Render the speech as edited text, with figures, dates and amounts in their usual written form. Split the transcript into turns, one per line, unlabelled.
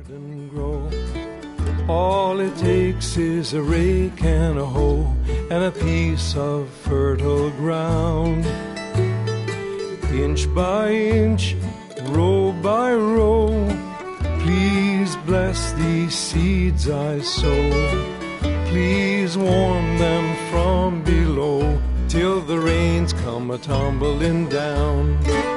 and grow. All it takes is a rake and a hoe and a piece of fertile ground. Inch by inch, row by row, please bless these seeds I sow. Please warm them from below till the rains come a-tumbling down.